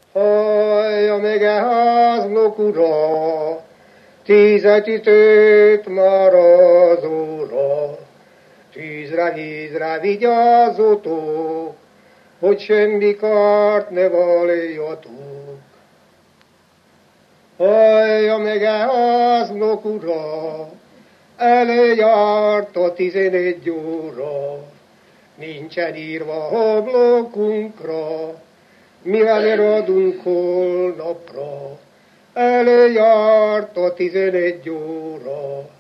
Hallja meg háznak ura, 10-től már az óra. Tűzre vigyázzatok, hogy semmi kárt ne valjatok. Hallja meg háznak ura, eljárt a 11 óra. Nincsen írva ablakunkra, mivel eradunk holnapra. Eljárt a 11 óra.